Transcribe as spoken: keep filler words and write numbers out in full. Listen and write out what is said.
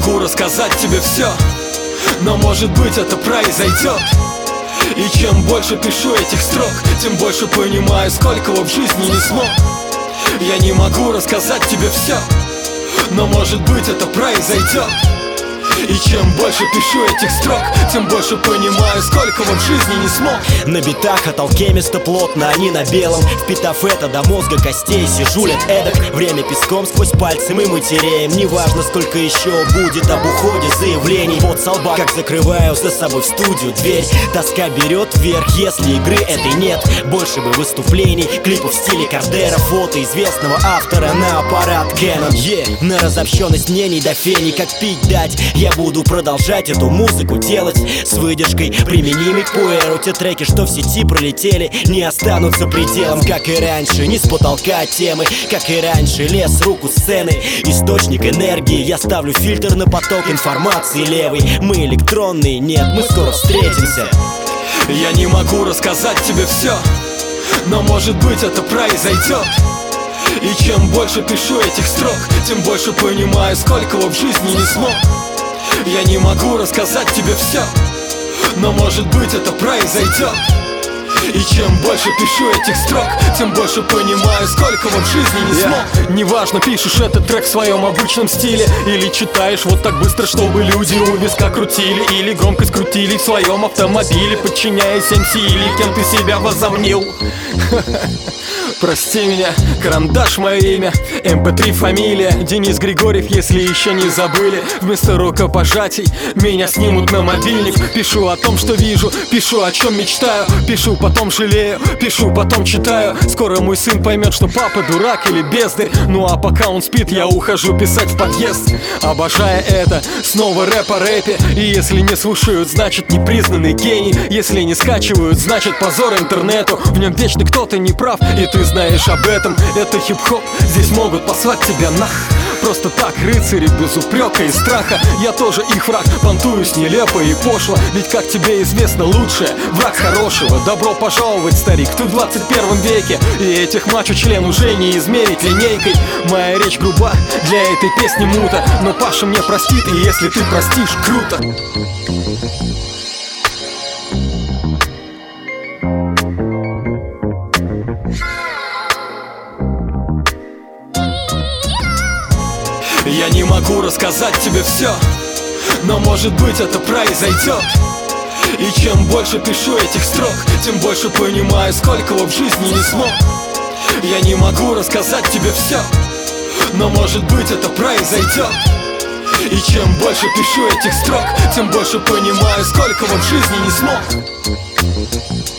могу рассказать тебе все, но может быть это произойдет. И чем больше пишу этих строк, тем больше понимаю, сколького в жизни не смог. Я не могу рассказать тебе все, но может быть это произойдет. И чем больше пишу этих строк, тем больше понимаю, сколько в жизни не смог. На битах от алхемиста плотно, они на белом. Впитав это до мозга костей, сижу лет эдак. Время песком сквозь пальцы мы матереем. Неважно, сколько еще будет об уходе заявлений. Вот со лба, как закрываю за собой в студию дверь. Тоска берет вверх, если игры этой нет. Больше бы выступлений, клипов в стиле Кардера, фото известного автора на аппарат Canon. Yeah. На разобщенность мнений до фени, как пить дать. Я буду продолжать эту музыку делать с выдержкой, применимой к пуэру. Те треки, что в сети пролетели, не останутся пределом. Как и раньше, не с потолка темы. Как и раньше, лес, руку сцены, источник энергии. Я ставлю фильтр на поток информации левый. Мы электронные, нет, мы скоро встретимся. Я не могу рассказать тебе все, но может быть это произойдет. И чем больше пишу этих строк, тем больше понимаю, сколького в жизни не смог. Я не могу рассказать тебе все, но может быть это произойдет. И чем больше пишу этих строк, тем больше понимаю, сколько в жизни не смог. yeah. Неважно, пишешь этот трек в своем обычном стиле, или читаешь вот так быстро, чтобы люди у виска крутили, или громко скрутили в своем автомобиле, подчиняясь эм си, или кем ты себя возомнил. Прости меня, карандаш мое имя, эм пэ три фамилия, Денис Григорьев, если еще не забыли. Вместо рукопожатий меня снимут на мобильник. Пишу о том, что вижу, пишу о чем мечтаю, пишу потом жалею, пишу потом читаю. Скоро мой сын поймет, что папа дурак или бездарь. Ну а пока он спит, я ухожу писать в подъезд. Обожая это, снова рэп о рэпе. И если не слушают, значит непризнанный гений. Если не скачивают, значит позор интернету. В нем вечно кто-то не прав, и ты знаешь об этом. Это хип-хоп, здесь могут послать тебя нах. Просто так, рыцари без упрека и страха. Я тоже их враг, понтуюсь нелепо и пошло. Ведь, как тебе известно, лучшее враг хорошего. Добро пожаловать, старик, ты в двадцать первом веке. И этих мачо член уже не измерить линейкой. Моя речь груба, для этой песни мута. Но Паша мне простит, и если ты простишь, круто. Я не могу рассказать тебе все, но может быть это произойдет. И чем больше пишу этих строк, тем больше понимаю, сколького в жизни не смог. Я не могу рассказать тебе все, но может быть это произойдет. И чем больше пишу этих строк, тем больше понимаю, сколького в жизни не смог.